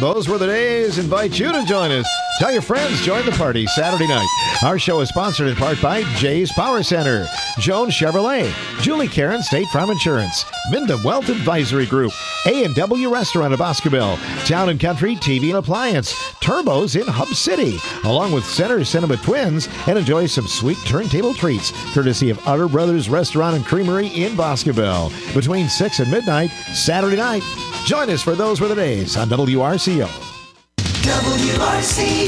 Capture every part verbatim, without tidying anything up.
Those were the days. Invite you to join us. Tell your friends, join the party Saturday night. Our show is sponsored in part by Jay's Power Center, Jones Chevrolet, Julie Karen State Farm Insurance, Minda Wealth Advisory Group, A and W Restaurant of Boscoville, Town and Country T V and Appliance, Turbos in Hub City, along with Center Cinema Twins, and enjoy some sweet turntable treats, courtesy of Utter Brothers Restaurant and Creamery in Boscoville, between six and midnight, Saturday night. Join us for Those Were the Days on W R C O. W R C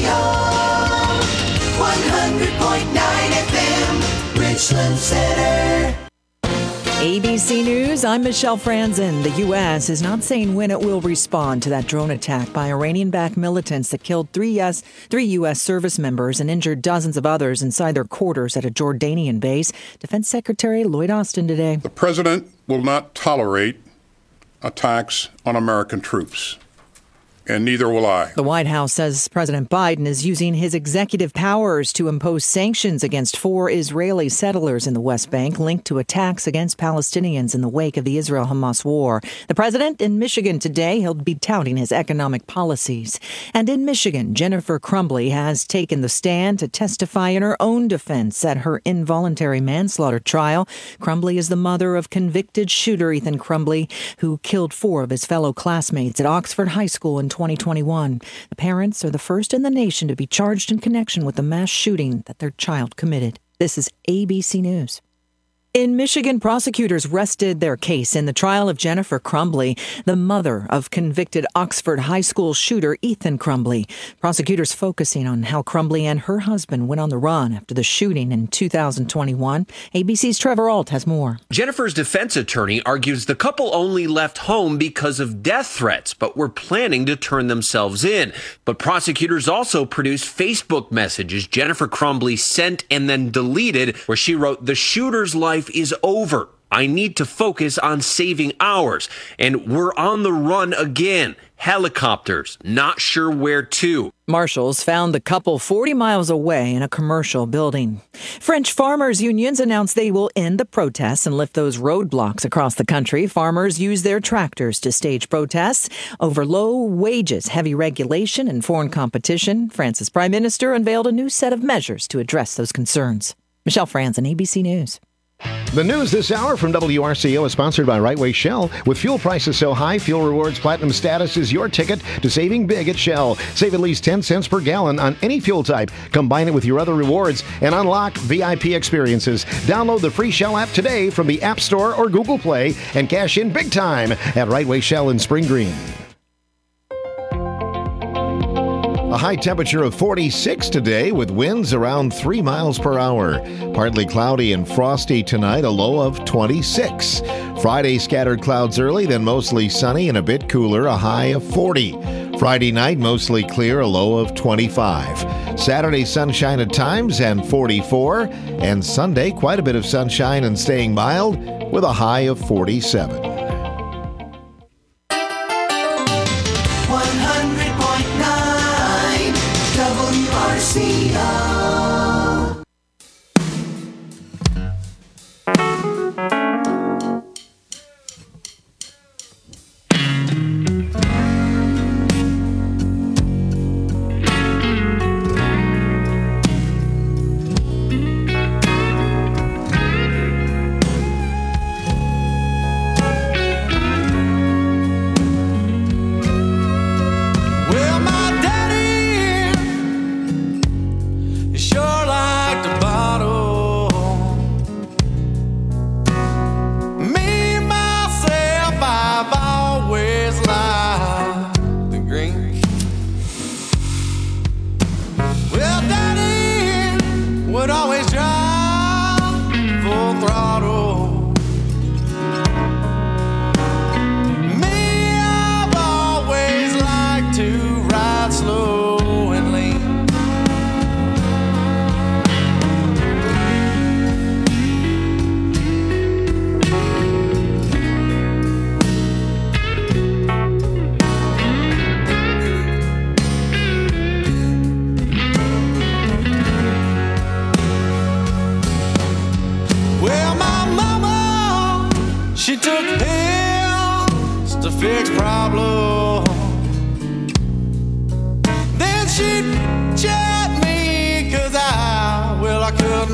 O, one hundred point nine F M, Richland Center. A B C News, I'm Michelle Franzen. The U S is not saying when it will respond to that drone attack by Iranian-backed militants that killed three U S, three U S service members and injured dozens of others inside their quarters at a Jordanian base. Defense Secretary Lloyd Austin today. The president will not tolerate attacks on American troops, and neither will I. The White House says President Biden is using his executive powers to impose sanctions against four Israeli settlers in the West Bank linked to attacks against Palestinians in the wake of the Israel-Hamas war. The president in Michigan today, he'll be touting his economic policies. And in Michigan, Jennifer Crumbley has taken the stand to testify in her own defense at her involuntary manslaughter trial. Crumbley is the mother of convicted shooter Ethan Crumbley, who killed four of his fellow classmates at Oxford High School in twenty twenty-one. The parents are the first in the nation to be charged in connection with the mass shooting that their child committed. This is A B C News. In Michigan, prosecutors rested their case in the trial of Jennifer Crumbley, the mother of convicted Oxford High School shooter Ethan Crumbley. Prosecutors focusing on how Crumbley and her husband went on the run after the shooting in two thousand twenty-one. A B C's Trevor Ault has more. Jennifer's defense attorney argues the couple only left home because of death threats, but were planning to turn themselves in. But prosecutors also produced Facebook messages Jennifer Crumbley sent and then deleted, where she wrote, "The shooter's life is over. I need to focus on saving ours. And we're on the run again. Helicopters, not sure where to." Marshals found the couple forty miles away in a commercial building. French farmers' unions announced they will end the protests and lift those roadblocks across the country. Farmers use their tractors to stage protests over low wages, heavy regulation, and foreign competition. France's prime minister unveiled a new set of measures to address those concerns. Michelle Franzen, A B C News. The news this hour from W R C O is sponsored by Right Way Shell. With fuel prices so high, Fuel Rewards Platinum status is your ticket to saving big at Shell. Save at least ten cents per gallon on any fuel type. Combine it with your other rewards and unlock V I P experiences. Download the free Shell app today from the App Store or Google Play and cash in big time at Right Way Shell in Spring Green. A high temperature of forty-six today with winds around three miles per hour. Partly cloudy and frosty tonight, a low of twenty-six. Friday, scattered clouds early, then mostly sunny and a bit cooler, a high of forty. Friday night, mostly clear, a low of twenty-five. Saturday, sunshine at times and forty-four. And Sunday, quite a bit of sunshine and staying mild with a high of forty-seven. W R C O.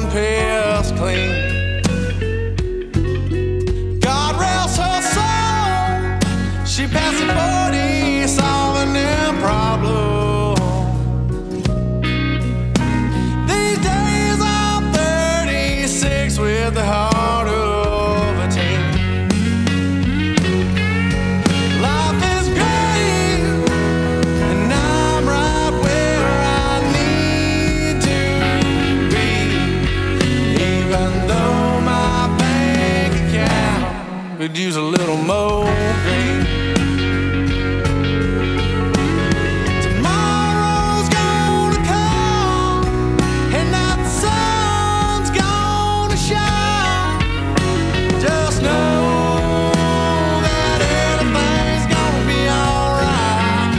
piss clean. God rest her soul. She passed the forty, solving them problems. These days I'm thirty-six with the heart of a teen. Life is great, and I'm right where I need to be. Even though my bank account could use a little more green. Tomorrow's gonna come, and that sun's gonna shine. Just know that everything's gonna be alright.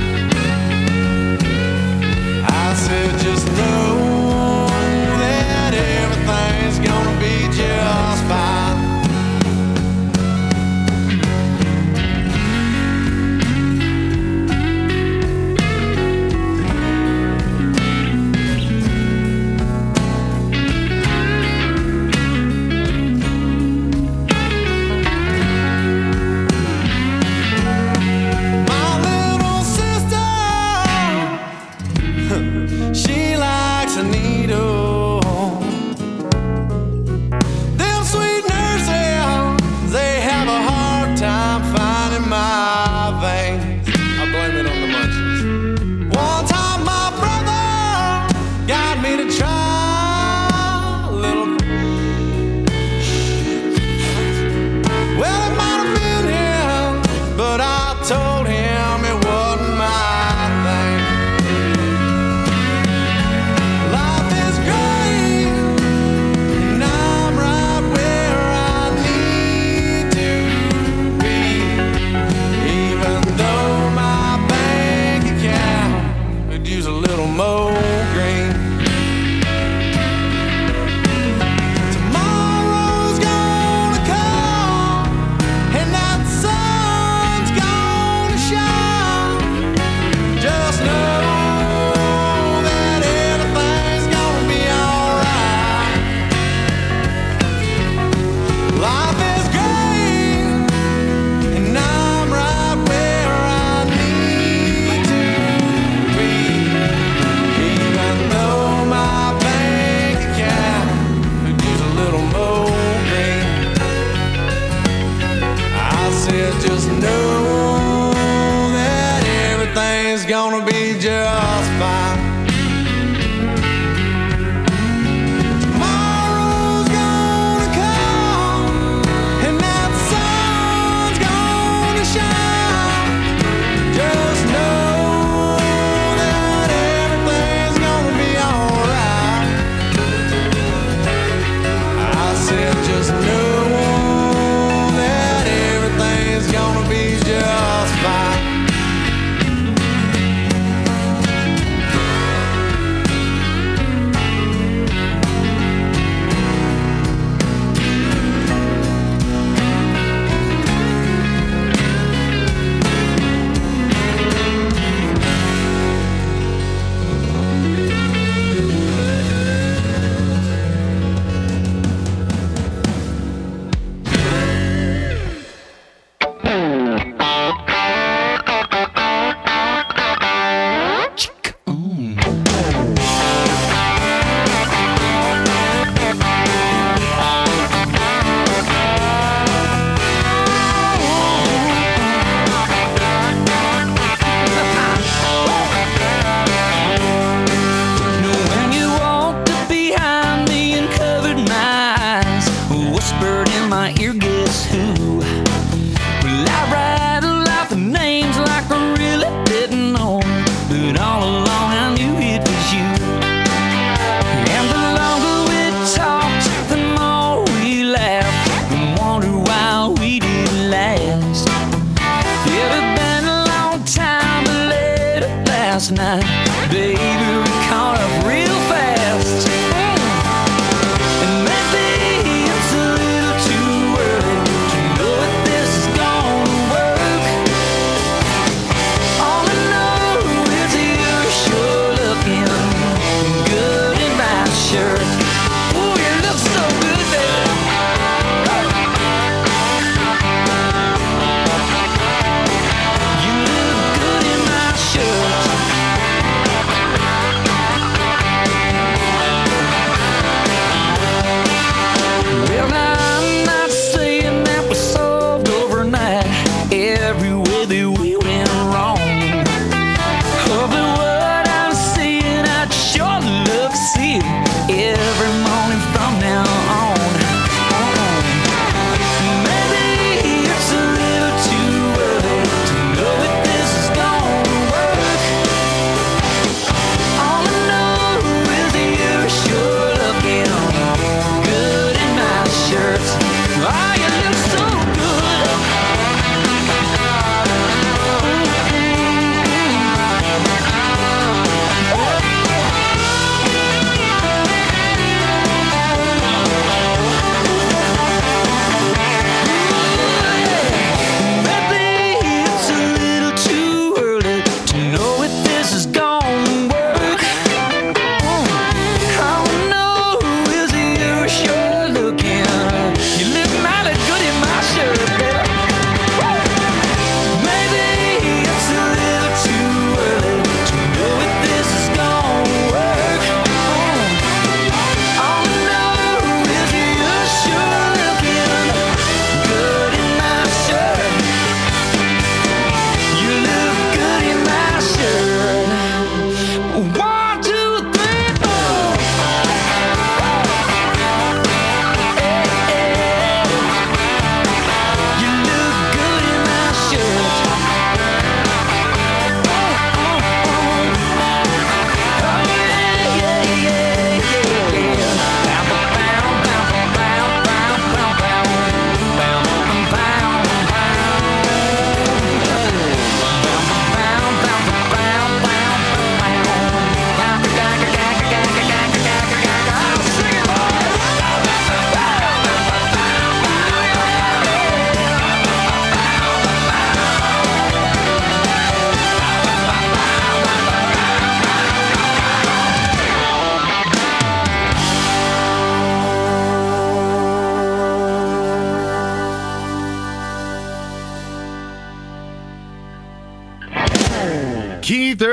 I said just know that everything's gonna be just fine. My little sister, she likes a needle. Them sweet nurses, they have a hard time finding my veins. I blame it on the munchies. One time my brother got me to try a little. Well, it might have been him, but I told him it wasn't my thing. Life is great, and I'm right where I need to be. Even though my bank account could use a little more green. Tomorrow's gonna come, and that sun's gonna shine. Just know that everything's gonna be alright. Life is great, and I'm right where I need to be. Even though my bank account could use a little more green. I said just know that everything's gonna be just fine. Tomorrow's gonna come, and that sun's gonna shine. Just know that everything's gonna be alright. I said just know that everything's gonna be just fine. When you walked up behind me and covered my eyes, whispered in my ear, guess who? Well, I rattled out the names like I really didn't know, but all along I knew it was you. And the longer we talked, the more we laughed and wondered why we didn't last. It had been a long time, but late last night, baby, we caught up real fast. And maybe it's a little too early to know if this is gonna work. All I know is you're sure looking good in my shirt. Oh, you're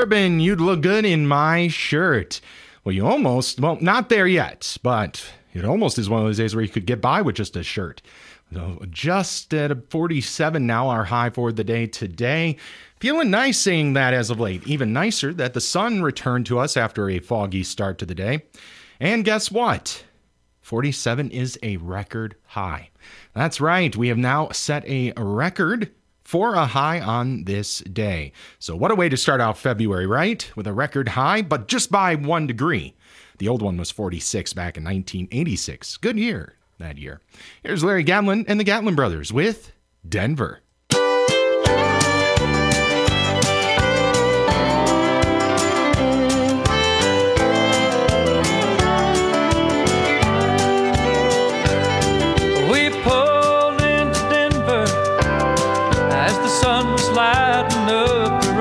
Corbin, you'd look good in my shirt. Well, you almost, well, not there yet, but it almost is one of those days where you could get by with just a shirt. So just at forty-seven now, our high for the day today. Feeling nice saying that as of late. Even nicer that the sun returned to us after a foggy start to the day. And guess what? forty-seven is a record high. That's right. We have now set a record for a high on this day. So what a way to start out February, right? With a record high, but just by one degree. The old one was forty-six back in nineteen eighty-six. Good year that year. Here's Larry Gatlin and the Gatlin Brothers with Denver. We pulled into Denver as the sun was lighting up the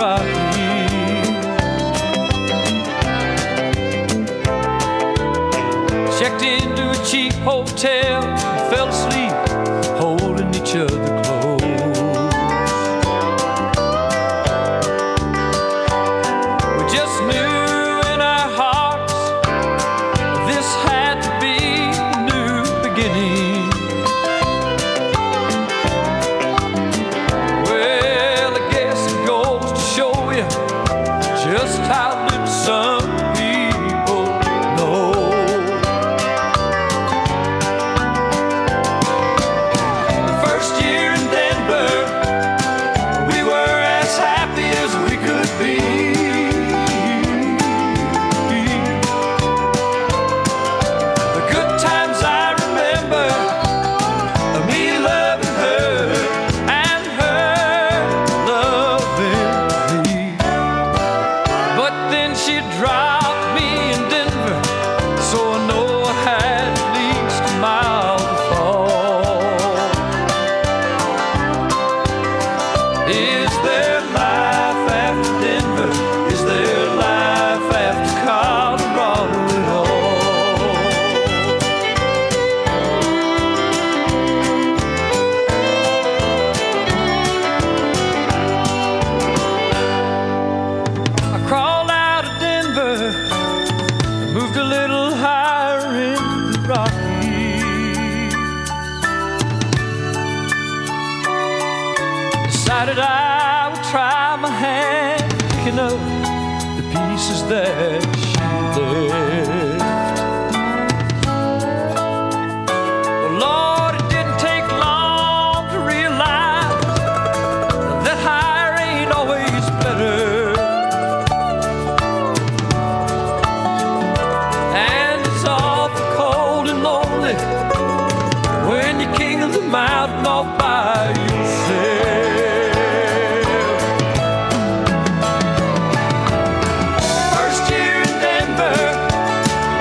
Rockies. Checked into a cheap hotel and fell asleep holding each other close. We just knew in our hearts this had to be a new beginning. Well, I guess it goes to show you just how little some people know. The first year in Denver, we were as happy as we could be. The good times I remember, me loving her and her loving me. But then she dropped me in Denver, so I know I had at least a mile to fall. Is there life after Denver? Is there life after Colorado at all? I crawled out of Denver, moved a little higher into the Rockies. Decided I would try my hand picking up the pieces that she left. Well, Lord, it didn't take long to realize that higher ain't always better. And it's awful cold and lonely when you're king of the mountain all by yourself. First year in Denver,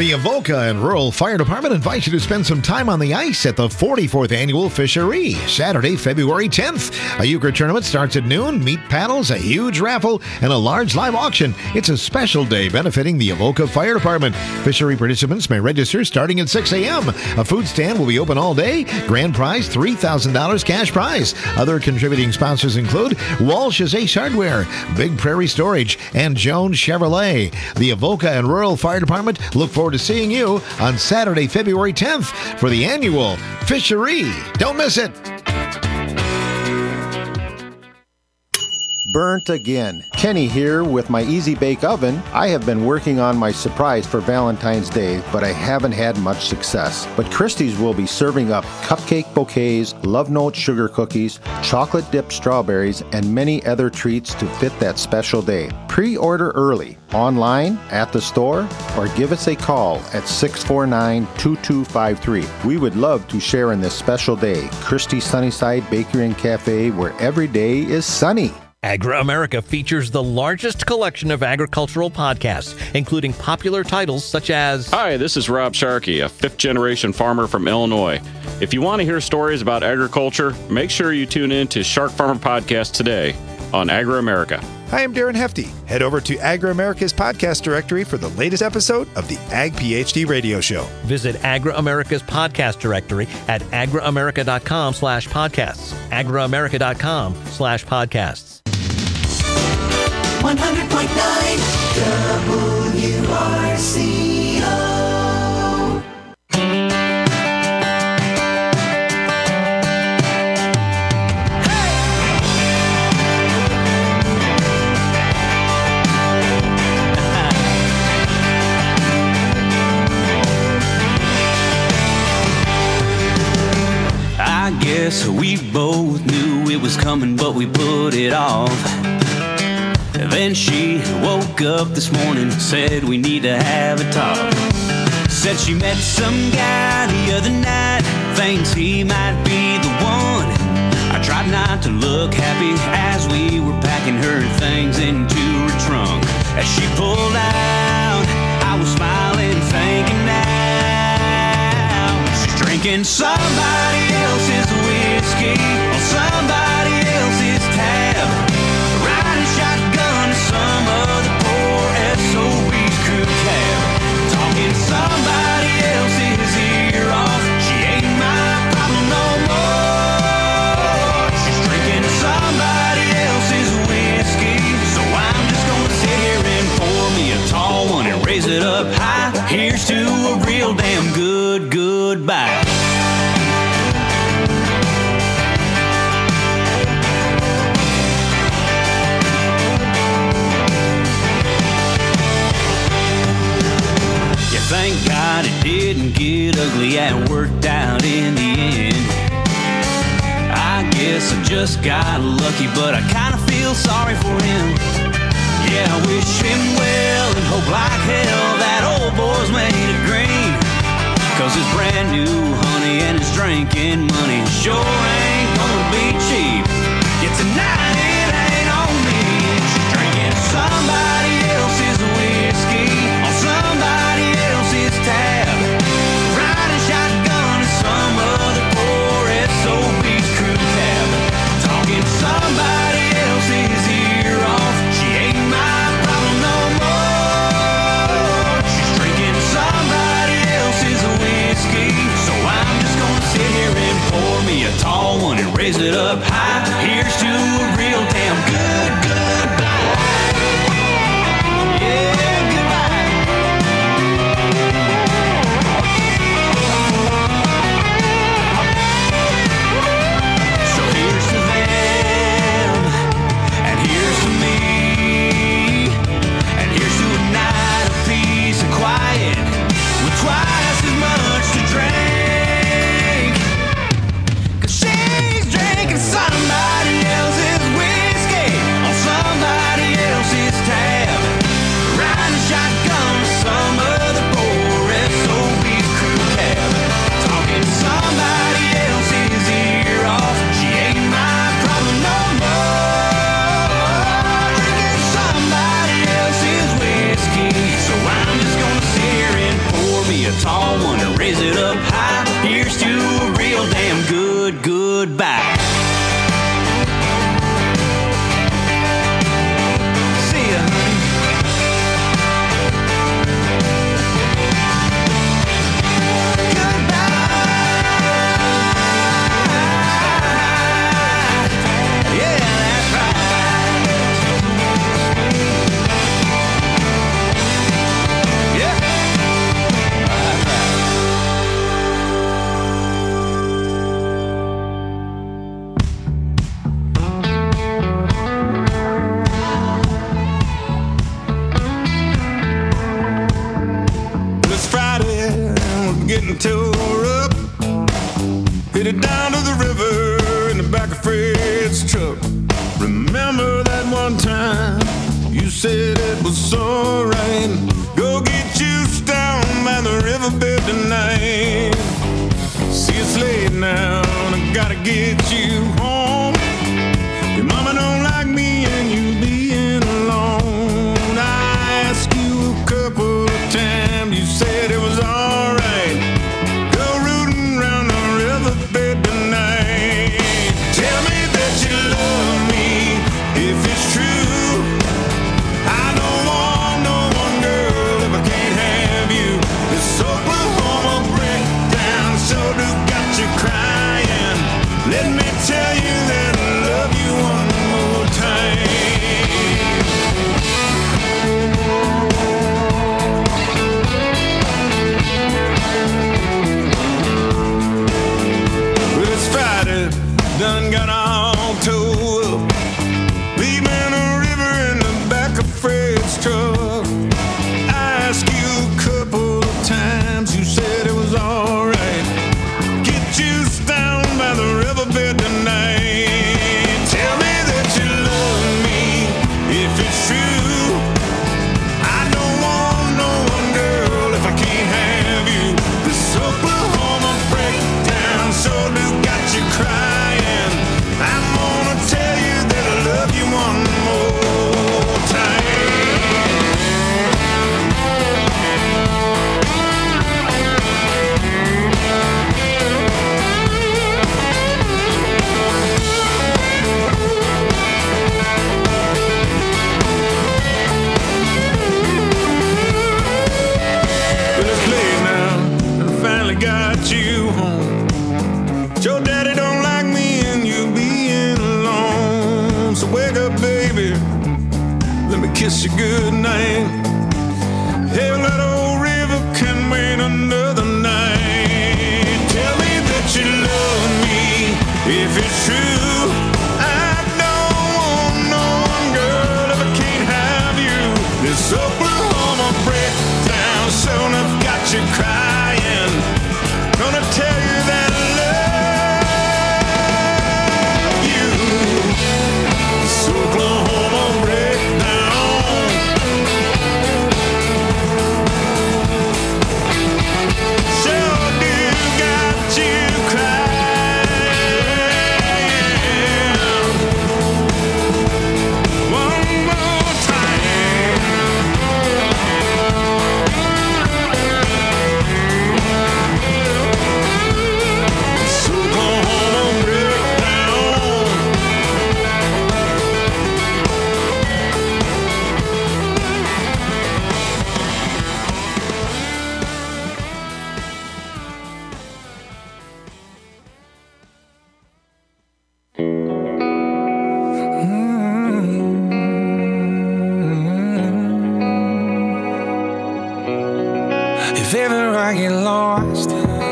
The Avoca and Rural Fire Department invites you to spend some time on the ice at the forty-fourth Annual Fishery, Saturday, February tenth. A euchre tournament starts at noon, meat paddles, a huge raffle, and a large live auction. It's a special day benefiting the Avoca Fire Department. Fishery participants may register starting at six a.m. A food stand will be open all day. Grand prize, three thousand dollars cash prize. Other contributing sponsors include Walsh's Ace Hardware, Big Prairie Storage, and Jones Chevrolet. The Avoca and Rural Fire Department look forward to seeing you on Saturday, February tenth for the annual Fishery. Don't miss it. Burnt again. Kenny here with my Easy Bake Oven. I have been working on my surprise for Valentine's Day, but I haven't had much success. But Christie's will be serving up cupcake bouquets, love note sugar cookies, chocolate dipped strawberries, and many other treats to fit that special day. Pre-order early, online, at the store, or give us a call at six four nine, two two five three. We would love to share in this special day. Christie's Sunnyside Bakery and Cafe, where every day is sunny. Agra America features the largest collection of agricultural podcasts, including popular titles such as... Hi, this is Rob Sharkey, a fifth-generation farmer from Illinois. If you want to hear stories about agriculture, make sure you tune in to Shark Farmer Podcast today on Agra America. Hi, I'm Darren Hefty. Head over to Agra America's podcast directory for the latest episode of the Ag PhD Radio Show. Visit Agra America's podcast directory at agraamerica.com slash podcasts. agraamerica.com slash podcasts. one hundred point nine W R C O. I guess we both knew it was coming, but we put it off. Then she woke up this morning, said we need to have a talk. Said she met some guy the other night, thinks he might be the one. I tried not to look happy as we were packing her things into her trunk. As she pulled out, I was smiling, thinking now she's drinking somebody else's whiskey on somebody else's tab, riding shotgun to some other poor S O B's crew cab, talking somebody else's ear off. She ain't my problem no more. She's drinking somebody else's whiskey, so I'm just gonna sit here and pour me a tall one and raise it up high. Here's to a real damn good goodbye. Thank God it didn't get ugly and worked out in the end. I guess I just got lucky, but I kinda feel sorry for him. Yeah, I wish him well and hope like hell that old boy's made it green. Cause his brand new honey and his drinking money sure ain't gonna be cheap. Yeah, tonight it ain't on me. She's drinking somebody else's whiskey on somebody else's tab, riding shotgun to some other poor S O B's crew cab, talking somebody else's ear off. She ain't my problem no more. She's drinking somebody else's whiskey, so I'm just gonna sit here and pour me a tall one and raise it up high. Here's to a real damn good goodbye. Yeah. Twice as much to drink, 'cause she's drinking somebody else's whiskey freight truck. Remember that one time you said it was alright. Go get juice down by the riverbed tonight. See, it's late now and I gotta get you home. Your mama don't like me and you being alone. I asked you a couple of times, you said it was alright. Go rooting round the riverbed tonight. Tell me that you love me if it's true. I don't want no one girl if I can't have you. This Oklahoma breakdown sure do got you crying. Let me tell you that I love you one more time. Well, it's Friday, done got all towed up, leaving a river in the back of Fred's truck. I asked you a couple of times, you said it was alright. Get juice down by the riverbed tonight. Tell me that you love me if it's true. I don't want no one girl if I can't have you. This Oklahoma breakdown sure do got you crying. I'm gonna tell you that I love you one more time. Well, it's late now, I finally got you home. Your daddy don't like me and you being alone. So wake up, baby, let me kiss you goodnight. Hell, that old river can wait another night. Tell me that you love me if it's true. I don't want no one girl if I can't have you. This Oklahoma breakdown soon I've got you crying. Gonna tell you that I love you. This Oklahoma breakdown sure do got you crying. One more time. This Oklahoma breakdown. If ever I get lost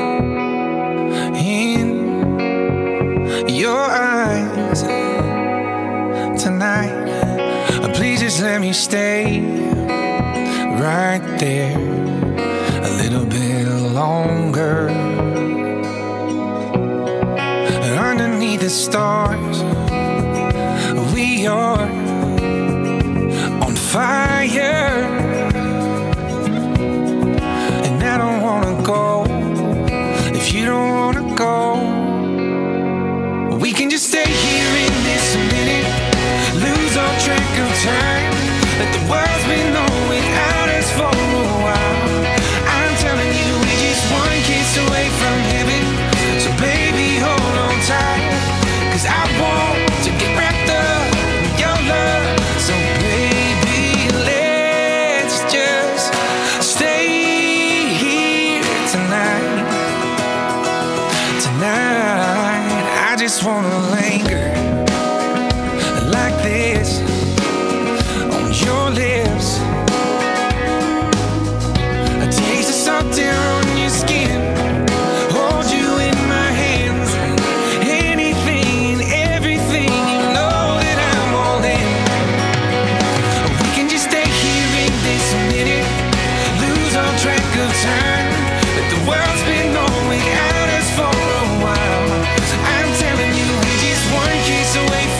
in your eyes tonight, please just let me stay right there a little bit longer. Underneath the stars, we are on fire. And I don't wanna go if you don't wanna go. We can just stay here in this minute, lose all track of time. Let the world's been on without us for a while. I'm telling you, we're just one kiss away from heaven. So baby, hold on tight, 'cause I want to get wrapped up in your love. So baby, let's just stay here tonight. Tonight, I just wanna linger like this on your lips. A taste of salt air on your skin, hold you in my hands. Anything and everything, you know that I'm all in. We can just stay here in this minute, lose all track of time. But the world's been going out us for a while. I'm telling you, we're just one kiss away from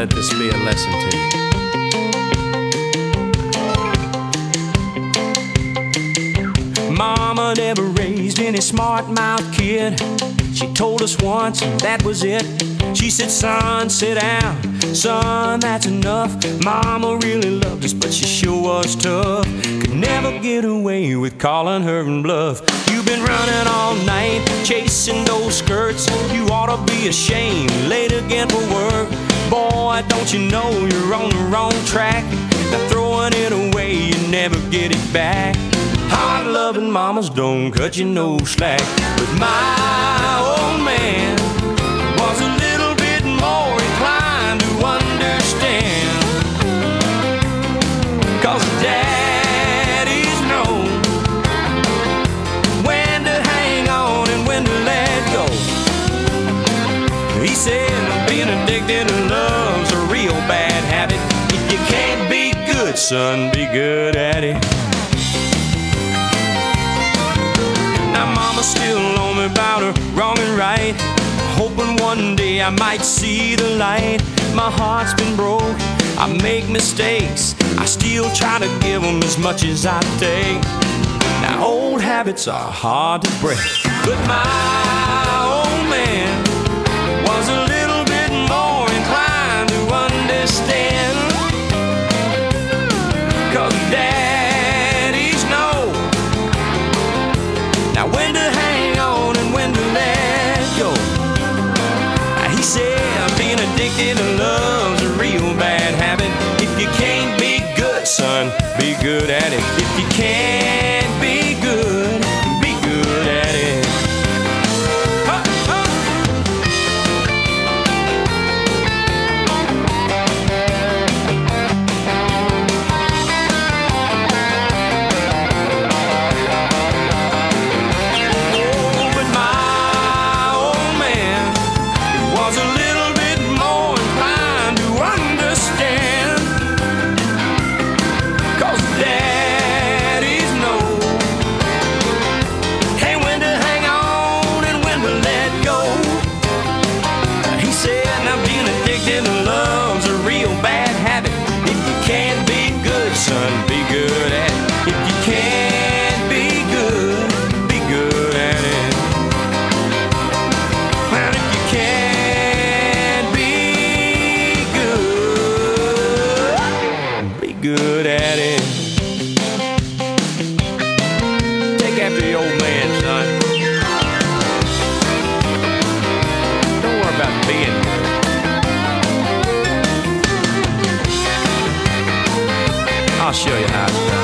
let this be a lesson to you. Mama never raised any smart-mouthed kid. She told us once, and that was it. She said, son, sit down. Son, that's enough. Mama really loved us, but she sure was tough. Could never get away with calling her and bluff. You've been running all night, chasing those skirts. You ought to be ashamed, late again for work. Boy, don't you know you're on the wrong track? Now throwing it away, you never get it back. Hard-loving mamas don't cut you no slack. But my old man was a little bit more inclined to understand. Cause daddies know when to hang on and when to let go. He said being addicted to love's a real bad habit. If you can't be good, son, be good at it. Mama's still on me about her wrong and right, hoping one day I might see the light. My heart's been broke, I make mistakes, I still try to give them as much as I take. Now old habits are hard to break, but my old man was a little bit more inclined to understand. Cause daddies know now when to hang on and when to let go. He said being addicted to love's a real bad habit. If you can't be good, son, be good at it. If you can't be good, be good at it. Ha, ha. Son, be good at it. If you can't be good, be good at it. Well, if you can't be good, be good at it. Take after the old man, son. Don't worry about being good. I'll show you how it's done.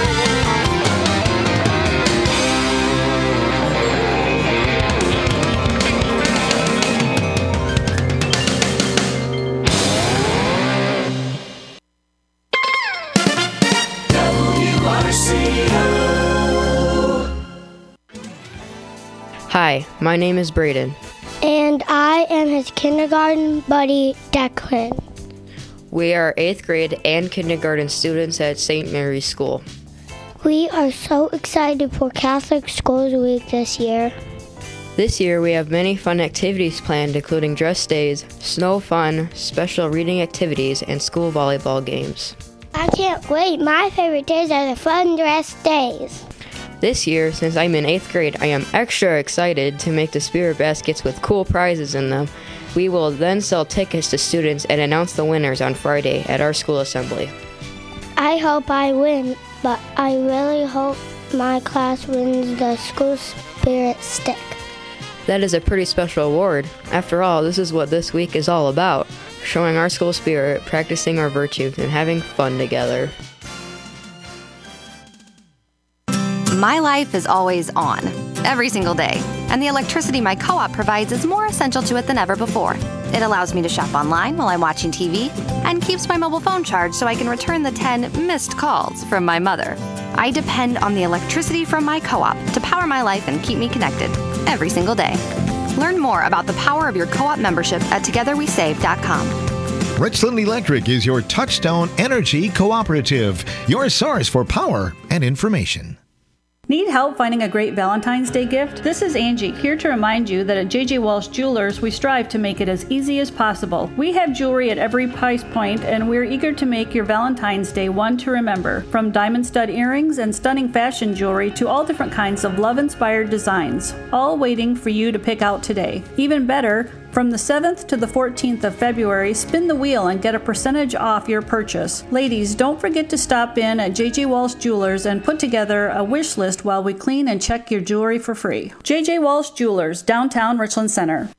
W R C O. Hi, my name is Braden. And I am his kindergarten buddy, Declan. We are eighth grade and kindergarten students at Saint Mary's School. We are so excited for Catholic Schools Week this year. This year we have many fun activities planned, including dress days, snow fun, special reading activities, and school volleyball games. I can't wait. My favorite days are the fun dress days. This year, since I'm in eighth grade, I am extra excited to make the spirit baskets with cool prizes in them. We will then sell tickets to students and announce the winners on Friday at our school assembly. I hope I win, but I really hope my class wins the school spirit stick. That is a pretty special award. After all, this is what this week is all about: showing our school spirit, practicing our virtues, and having fun together. My life is always on, every single day, and the electricity my co-op provides is more essential to it than ever before. It allows me to shop online while I'm watching T V and keeps my mobile phone charged so I can return the ten missed calls from my mother. I depend on the electricity from my co-op to power my life and keep me connected every single day. Learn more about the power of your co-op membership at together we save dot com. Richland Electric is your touchstone energy cooperative, your source for power and information. Need help finding a great Valentine's Day gift? This is Angie, here to remind you that at J J Walsh Jewelers, we strive to make it as easy as possible. We have jewelry at every price point, and we're eager to make your Valentine's Day one to remember. From diamond stud earrings and stunning fashion jewelry to all different kinds of love-inspired designs, all waiting for you to pick out today. Even better, from the seventh to the fourteenth of February, spin the wheel and get a percentage off your purchase. Ladies, don't forget to stop in at J J Walsh Jewelers and put together a wish list while we clean and check your jewelry for free. J J Walsh Jewelers, downtown Richland Center.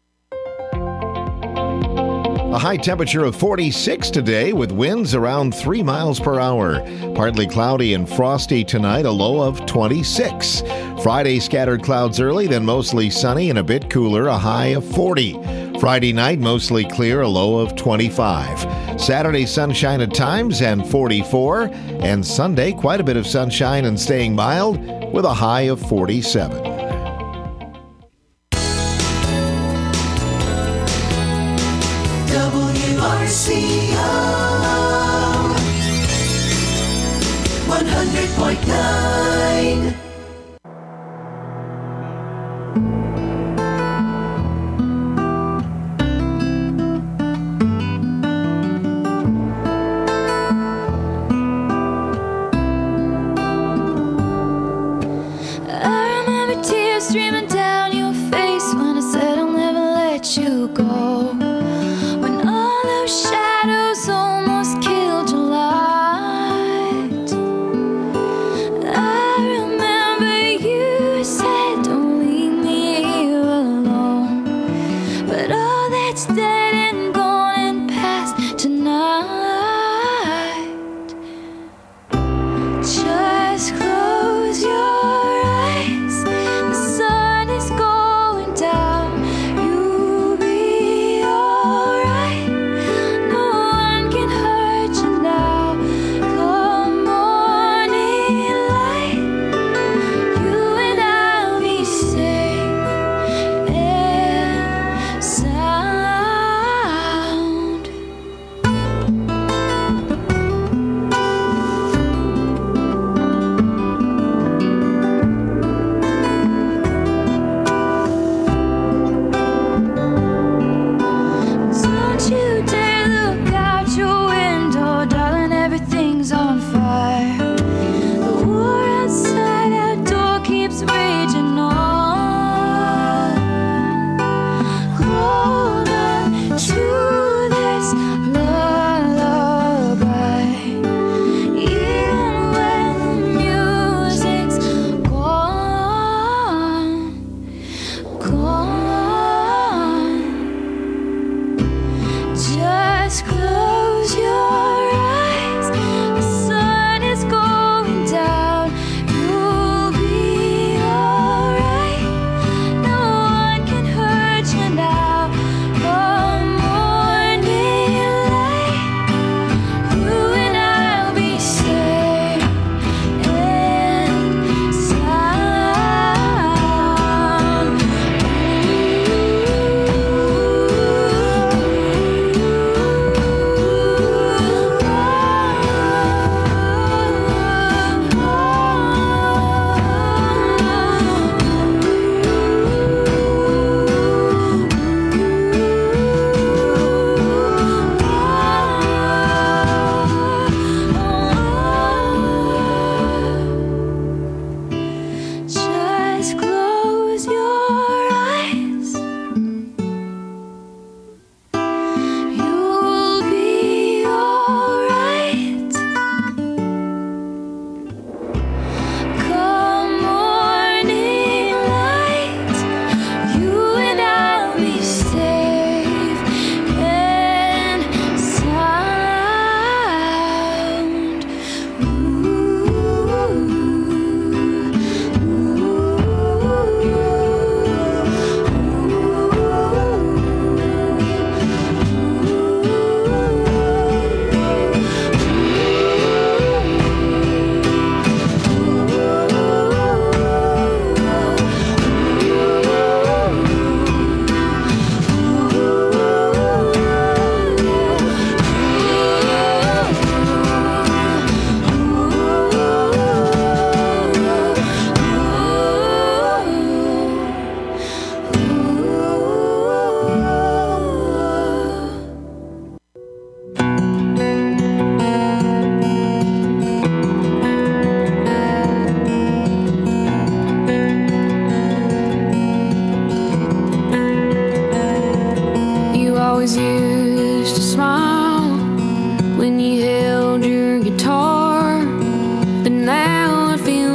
A high temperature of forty-six today with winds around three miles per hour. Partly cloudy and frosty tonight, a low of twenty-six. Friday, scattered clouds early, then mostly sunny and a bit cooler, a high of forty. Friday night, mostly clear, a low of twenty-five. Saturday, sunshine at times and forty-four. And Sunday, quite a bit of sunshine and staying mild with a high of forty-seven. W R C O one hundred point nine. I remember tears streaming down your face when I said I'll never let you go. When all those shadows almost killed your light, I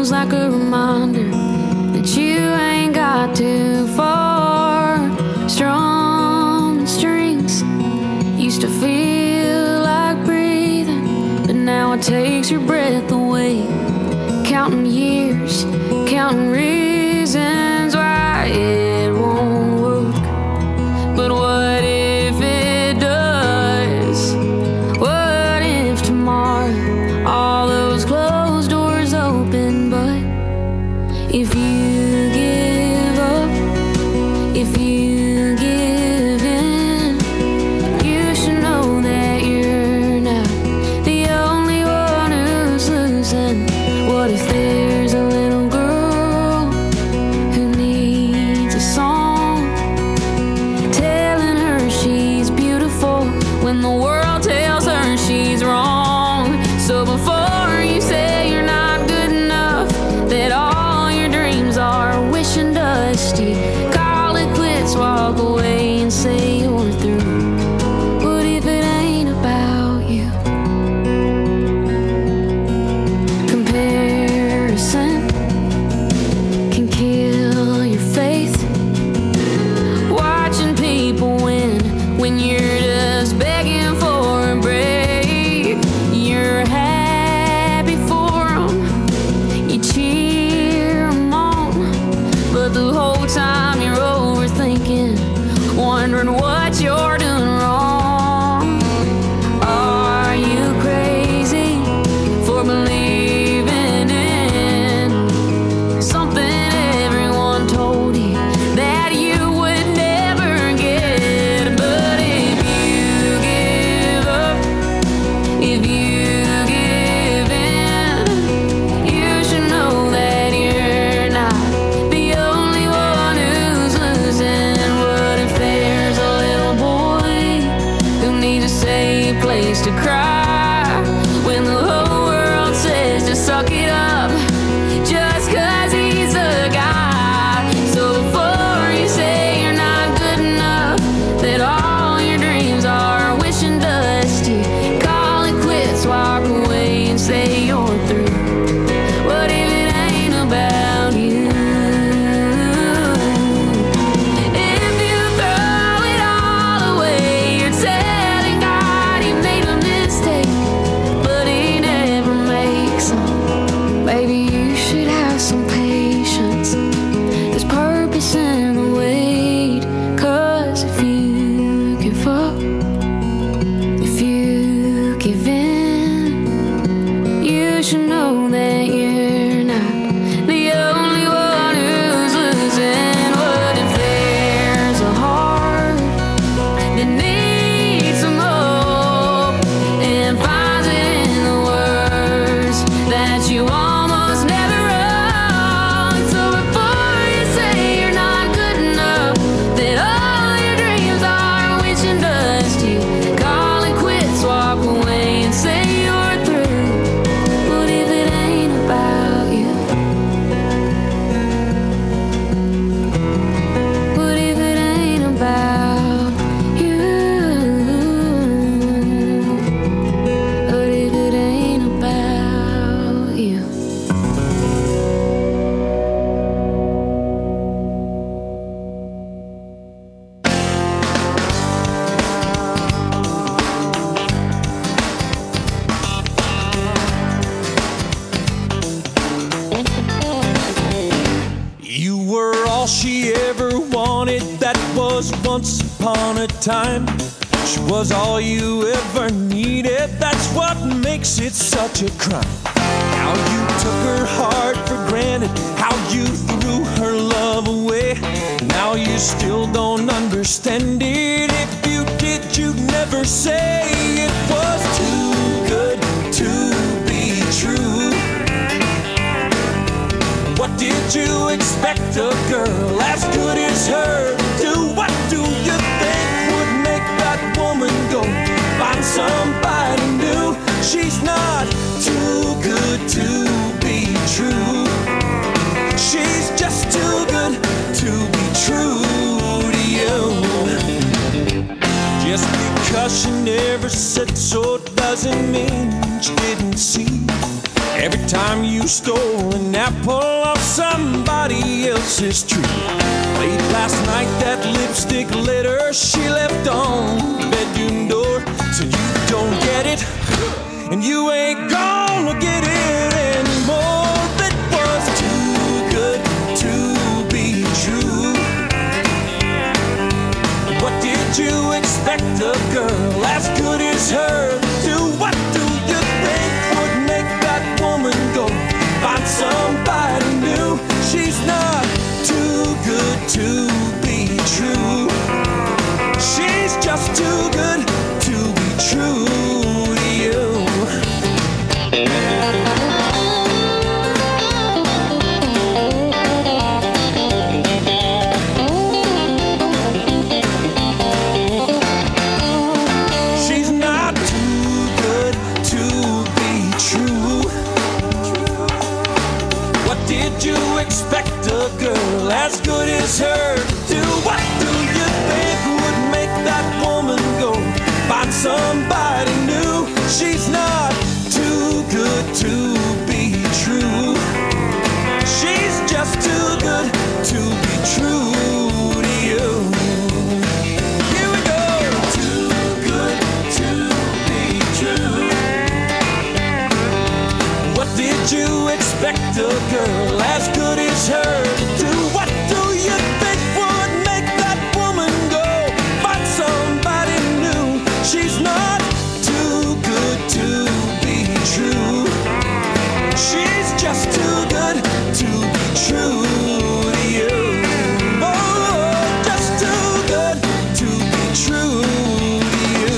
feels like a reminder that you ain't got too far. Strong strings used to feel like breathing, but now it takes your breath away. Counting years, counting reasons why it won't work. But what if it does? What if tomorrow all those closed doors open? But if you give up, if you give in, you should know that you're not the only one who's losing. What if there's a little girl who needs a song telling her she's beautiful when the world tells her she's wrong? So before you say you're not good enough, that all your dreams are wishing dusty, call it quits, walk away and say you're through. What if it ain't about you? Comparison can kill your faith. Watching people win when you're just begging for a break. You're happy for 'em, you cheer 'em on, but the whole time you're overthinking, wondering what you're doing wrong. Are you crazy for believing in something everyone told you that you would never get? But if you give up, if you give in, you should know that you're not the only one who's losing. What if there's a little boy who needs a safe place to cry when the whole world says to suck it up just 'cause he's a guy? So before you say you're not good enough, that all your dreams are wishing dusty, call it quits, walk away and say you're through. What if it ain't about you? If you throw it all away, you're telling God he made a mistake, but he never makes them. Baby, you should have some patience. There's purpose in the wait. 'Cause if you give up, if you give in, you should know that you're not the only one who's losing. What if there's a heart that needs some hope and finds it in the words that you almost never wrote? So before you say you're not good enough, that all your dreams are wishing dusty, call it quits, walk away and say you're through. What if it ain't about you? What if it ain't about you? What if it ain't about you? You were all she ever wanted, that was once upon a time. She was all you ever needed, that's what makes it such a crime. How you took her heart for granted, how you threw her love away. Now you still don't understand it. If you did, you'd never say it was too good to be true. What did you expect a girl as good as her to do? What do you think would make that woman go find somebody new? She's not too good to be true. She's just too good to be true to you. Just because she never said so doesn't mean she didn't see. Every time you stole an apple off somebody else's tree. Late last night, that lipstick litter she left on the bedroom door. So you don't get it, and you ain't gonna get it anymore. That was too good to be true. What did you expect a girl as good as her to do? What do you think would make that woman go find somebody new? She's not too good to be true. She's just too good to be true to you. She's not too good to be true. What did you expect a girl as good as her to do? What do you think would make that woman go find somebody new? She's not too good to be true. She's just too good to be true to you. Here we go. Too good to be true. What did you expect a girl as good as her to do? What do you think would make that woman go find somebody new? She's not too good to be true. She's just too good to be true to you. Oh, just too good to be true to you.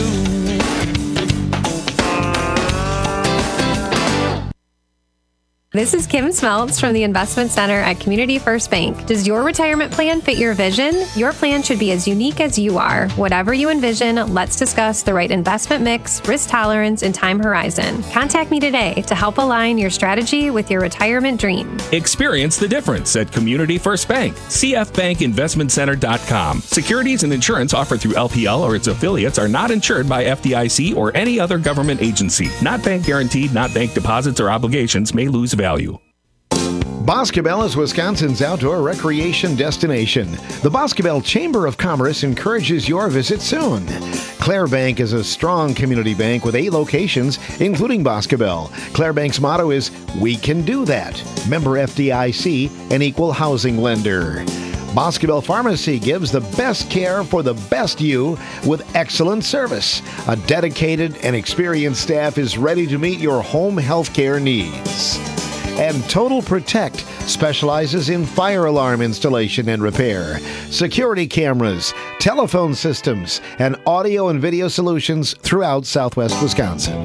This is Kim Smeltz from the Investment Center at Community First Bank. Does your retirement plan fit your vision? Your plan should be as unique as you are. Whatever you envision, let's discuss the right investment mix, risk tolerance, and time horizon. Contact me today to help align your strategy with your retirement dream. Experience the difference at Community First Bank. c f bank investment center dot com. Securities and insurance offered through L P L or its affiliates are not insured by F D I C or any other government agency. Not bank guaranteed, not bank deposits or obligations may lose value. Boscobel is Wisconsin's outdoor recreation destination. The Boscobel Chamber of Commerce encourages your visit soon. Clare Bank is a strong community bank with eight locations, including Boscobel. Clare Bank's motto is, "We can do that." Member F D I C, an equal housing lender. Boscobel Pharmacy gives the best care for the best you with excellent service. A dedicated and experienced staff is ready to meet your home health care needs. And Total Protect specializes in fire alarm installation and repair, security cameras, telephone systems, and audio and video solutions throughout Southwest Wisconsin.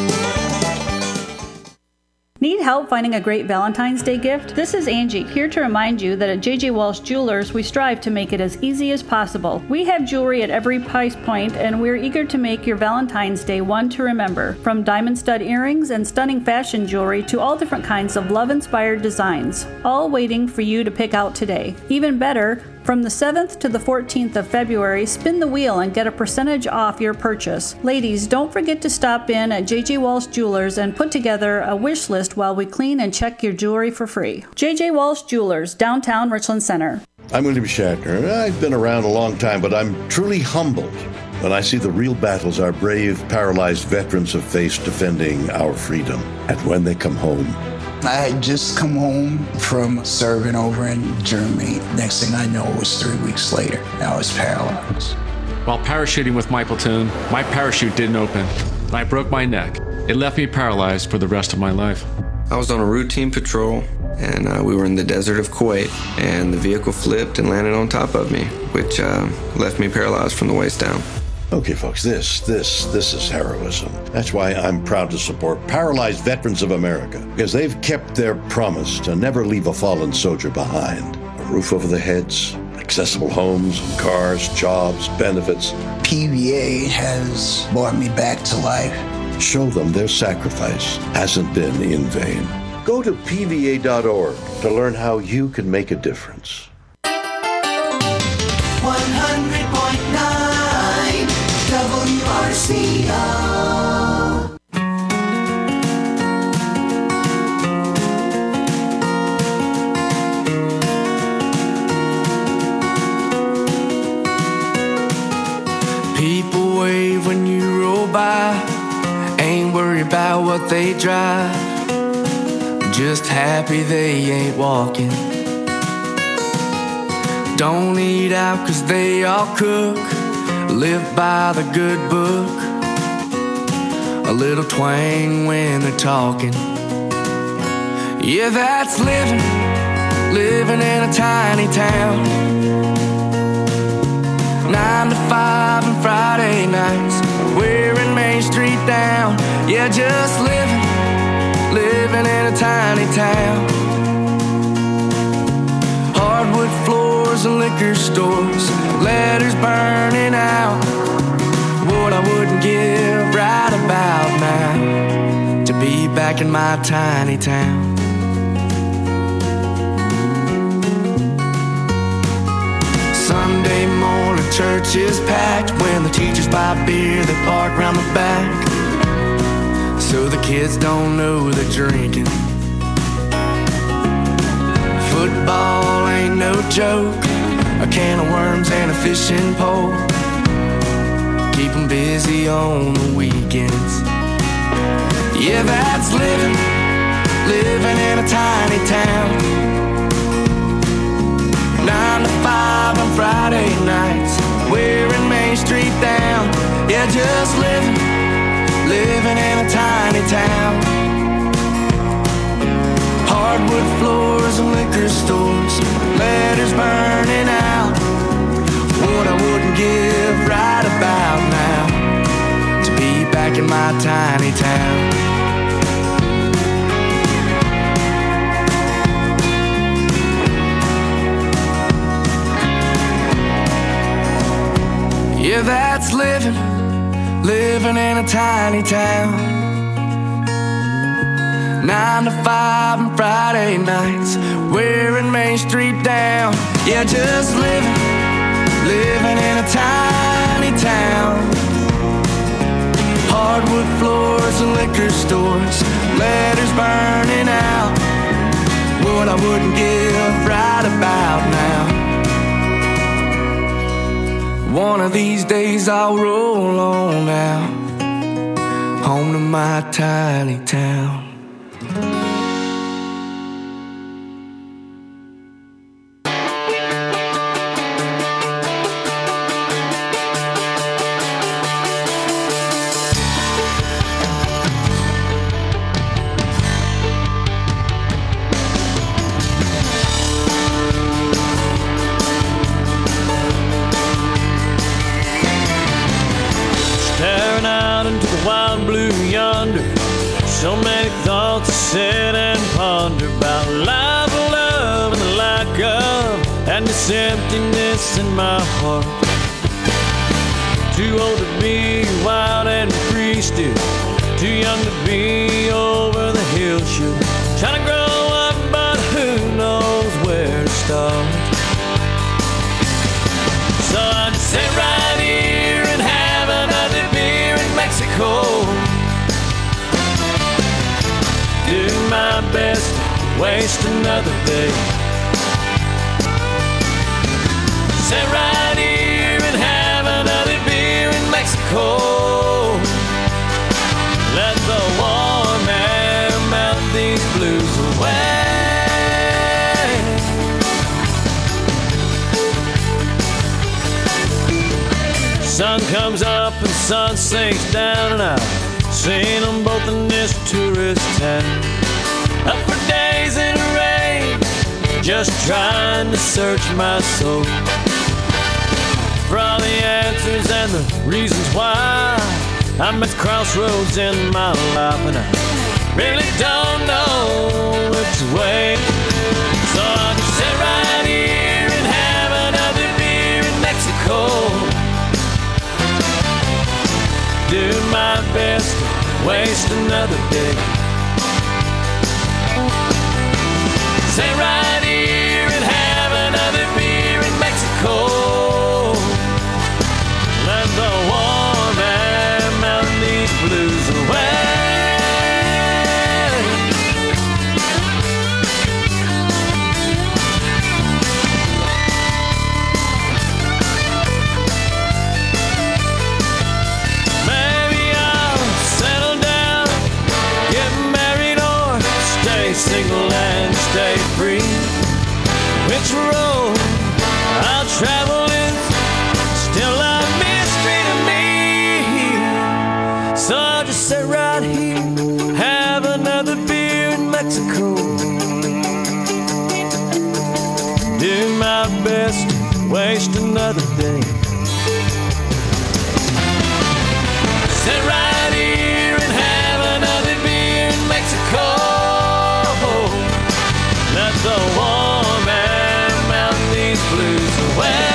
Need help finding a great Valentine's Day gift? This is Angie, here to remind you that at J J Walsh Jewelers, we strive to make it as easy as possible. We have jewelry at every price point, and we're eager to make your Valentine's Day one to remember. From diamond stud earrings and stunning fashion jewelry to all different kinds of love-inspired designs, all waiting for you to pick out today. Even better, from the seventh to the fourteenth of February, spin the wheel and get a percentage off your purchase. Ladies, don't forget to stop in at J J Walsh Jewelers and put together a wish list while we clean and check your jewelry for free. J J Walsh Jewelers, downtown Richland Center. I'm William Shatner. I've been around a long time, but I'm truly humbled when I see the real battles our brave, paralyzed veterans have faced defending our freedom. And when they come home, I had just come home from serving over in Germany. Next thing I know, it was three weeks later. I was paralyzed. While parachuting with my platoon, my parachute didn't open. I broke my neck. It left me paralyzed for the rest of my life. I was on a routine patrol, and uh, we were in the desert of Kuwait, and the vehicle flipped and landed on top of me, which uh, left me paralyzed from the waist down. Okay, folks, this, this, this is heroism. That's why I'm proud to support Paralyzed Veterans of America, because they've kept their promise to never leave a fallen soldier behind. A roof over their heads, accessible homes, cars, jobs, benefits. P V A has brought me back to life. Show them their sacrifice hasn't been in vain. Go to P V A dot org to learn how you can make a difference. one hundred point nine W R C O. what they drive, just happy they ain't walking. Don't eat out 'cause they all cook, live by the good book, a little twang when they're talking. Yeah, that's living, living in a tiny town. Nine to five and Friday nights, wearing Main Street down. Yeah, just living, living in a tiny town. Hardwood floors and liquor stores, letters burning out. What I wouldn't give right about now to be back in my tiny town. Sunday morning church is packed. When the teachers buy beer, they park round the back, so the kids don't know they're drinking. Football ain't no joke, a can of worms and a fishing pole keep them busy on the weekends. Yeah, that's living, living in a tiny town. Nine to five on Friday nights, wearing Main Street down. Yeah, just living, living in a tiny town. Hardwood floors and liquor stores, letters burning out. What I wouldn't give right about now to be back in my tiny town. Yeah, that's living, living in a tiny town. Nine to five on Friday nights, wearing Main Street down. Yeah, just living, living in a tiny town. Hardwood floors and liquor stores, letters burning out. What I wouldn't give right about now. One of these days I'll roll on out, home to my tiny town. So many thoughts to sit and ponder about life, love, and the lack of, and this emptiness in my heart. Too old to be wild and free still, too young to be over the hill should. Trying to grow up, but who knows where to start. So I just sit right here and have another beer in Mexico. Do my best to waste another day. Sit right here and have another beer in Mexico. Let the warm air melt these blues away. Sun comes up and sun sinks down, and I've seen them both in this tourist town. Up for days in the rain, just trying to search my soul for all the answers and the reasons why I'm at crossroads in my life, and I really don't know which way. So I'll just sit right here and have another beer in Mexico. Do my best to waste another day. Stay right here and have another beer in Mexico. Let the warm air melt these blues away. Maybe I'll settle down, get which road I'll travel is still a mystery to me. So I'll just sit right here, have another beer in Mexico, do my best to waste another day. Sit right here and have another beer in Mexico. Let the warm air melt these blues away.